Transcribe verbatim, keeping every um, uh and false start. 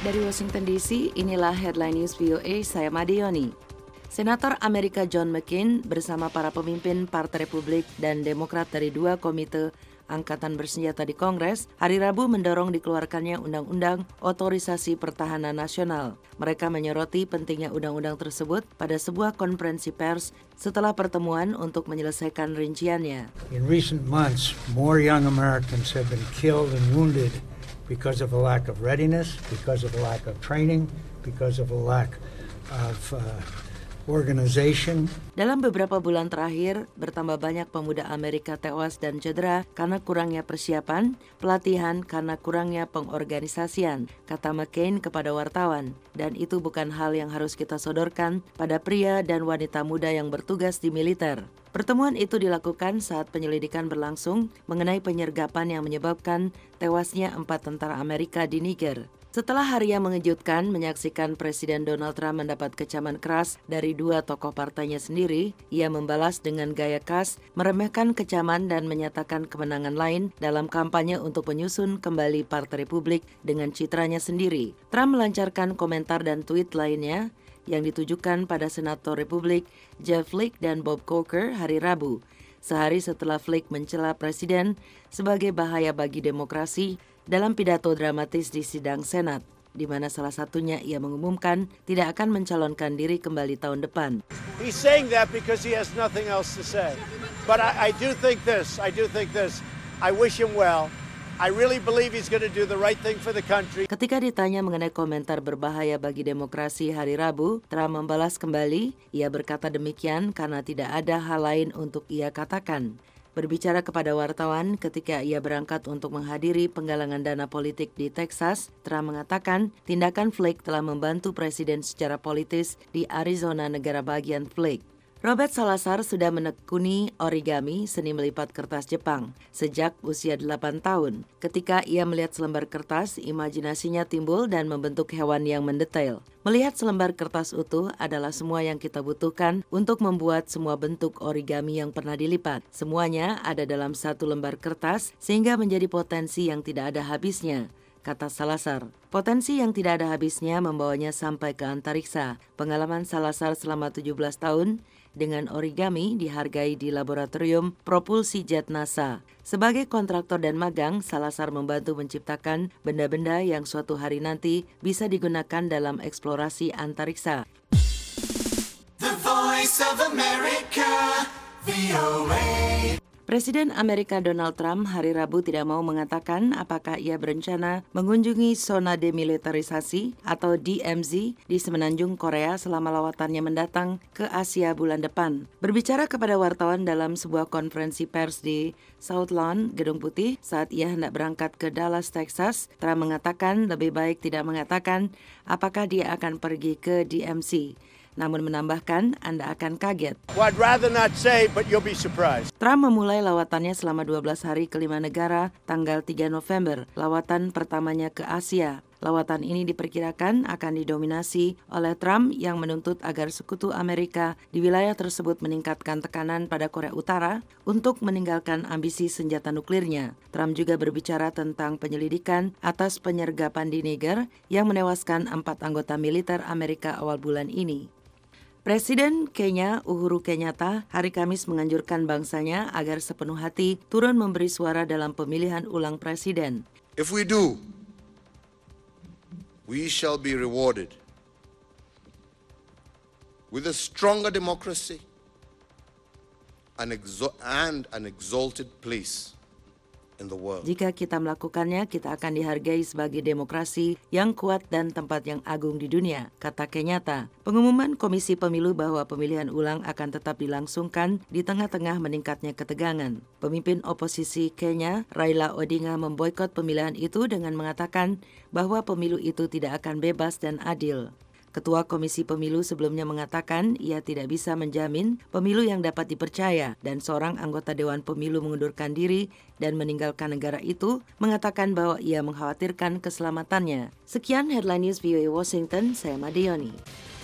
Dari Washington D C, inilah Headline News V O A, saya Madioni. Senator Amerika John McCain bersama para pemimpin Partai Republik dan Demokrat dari dua komite Angkatan Bersenjata di Kongres hari Rabu mendorong dikeluarkannya Undang-Undang Otorisasi Pertahanan Nasional. Mereka menyoroti pentingnya undang-undang tersebut pada sebuah konferensi pers setelah pertemuan untuk menyelesaikan rinciannya. In recent months, more young Americans have been killed and wounded because of a lack of readiness, because of a lack of training, because of a lack of uh, organization. Dalam beberapa bulan terakhir, bertambah banyak pemuda Amerika tewas dan cedera karena kurangnya persiapan, pelatihan karena kurangnya pengorganisasian, kata McCain kepada wartawan. Dan itu bukan hal yang harus kita sodorkan pada pria dan wanita muda yang bertugas di militer. Pertemuan itu dilakukan saat penyelidikan berlangsung mengenai penyergapan yang menyebabkan tewasnya empat tentara Amerika di Niger. Setelah hari yang mengejutkan menyaksikan Presiden Donald Trump mendapat kecaman keras dari dua tokoh partainya sendiri, ia membalas dengan gaya khas, meremehkan kecaman dan menyatakan kemenangan lain dalam kampanye untuk menyusun kembali Partai Republik dengan citranya sendiri. Trump melancarkan komentar dan tweet lainnya yang ditujukan pada Senator Republik Jeff Flake dan Bob Corker hari Rabu, sehari setelah Flake mencela Presiden sebagai bahaya bagi demokrasi dalam pidato dramatis di sidang Senat, di mana salah satunya ia mengumumkan tidak akan mencalonkan diri kembali tahun depan. He's saying that because he has nothing else to say. But I, I do think this, I do think this. I wish him well. I really believe he's going to do the right thing for the country. Ketika ditanya mengenai komentar berbahaya bagi demokrasi hari Rabu, Trump membalas kembali, ia berkata demikian karena tidak ada hal lain untuk ia katakan. Berbicara kepada wartawan ketika ia berangkat untuk menghadiri penggalangan dana politik di Texas, Trump mengatakan tindakan Flake telah membantu presiden secara politis di Arizona, negara bagian Flake. Robert Salazar sudah menekuni origami, seni melipat kertas Jepang, sejak usia delapan tahun. Ketika ia melihat selembar kertas, imajinasinya timbul dan membentuk hewan yang mendetail. Melihat selembar kertas utuh adalah semua yang kita butuhkan untuk membuat semua bentuk origami yang pernah dilipat. Semuanya ada dalam satu lembar kertas sehingga menjadi potensi yang tidak ada habisnya, kata Salazar. Potensi yang tidak ada habisnya membawanya sampai ke antariksa. Pengalaman Salazar selama tujuh belas tahun dengan origami dihargai di laboratorium propulsi jet NASA. Sebagai kontraktor dan magang, Salazar membantu menciptakan benda-benda yang suatu hari nanti bisa digunakan dalam eksplorasi antariksa. The Voice of America, V O A. Presiden Amerika Donald Trump hari Rabu tidak mau mengatakan apakah ia berencana mengunjungi zona demilitarisasi atau D M Z di semenanjung Korea selama lawatannya mendatang ke Asia bulan depan. Berbicara kepada wartawan dalam sebuah konferensi pers di South Lawn, Gedung Putih, saat ia hendak berangkat ke Dallas, Texas, Trump mengatakan lebih baik tidak mengatakan apakah dia akan pergi ke D M Z. Namun menambahkan, Anda akan kaget. Well, I'd rather not say, but you'll be surprised. Trump memulai lawatannya selama dua belas hari ke lima negara tanggal tiga November, lawatan pertamanya ke Asia. Lawatan ini diperkirakan akan didominasi oleh Trump yang menuntut agar sekutu Amerika di wilayah tersebut meningkatkan tekanan pada Korea Utara untuk meninggalkan ambisi senjata nuklirnya. Trump juga berbicara tentang penyelidikan atas penyergapan di Niger yang menewaskan empat anggota militer Amerika awal bulan ini. Presiden Kenya Uhuru Kenyatta hari Kamis menganjurkan bangsanya agar sepenuh hati turun memberi suara dalam pemilihan ulang presiden. If we do, we shall be rewarded with a stronger democracy and, exo- and an exalted place in the world. Jika kita melakukannya, kita akan dihargai sebagai demokrasi yang kuat dan tempat yang agung di dunia, kata Kenyatta. Pengumuman Komisi Pemilu bahwa pemilihan ulang akan tetap dilangsungkan di tengah-tengah meningkatnya ketegangan. Pemimpin oposisi Kenya, Raila Odinga, memboikot pemilihan itu dengan mengatakan bahwa pemilu itu tidak akan bebas dan adil. Ketua Komisi Pemilu sebelumnya mengatakan ia tidak bisa menjamin pemilu yang dapat dipercaya dan seorang anggota Dewan Pemilu mengundurkan diri dan meninggalkan negara itu mengatakan bahwa ia mengkhawatirkan keselamatannya. Sekian Headline News V O A Washington, saya Madioni.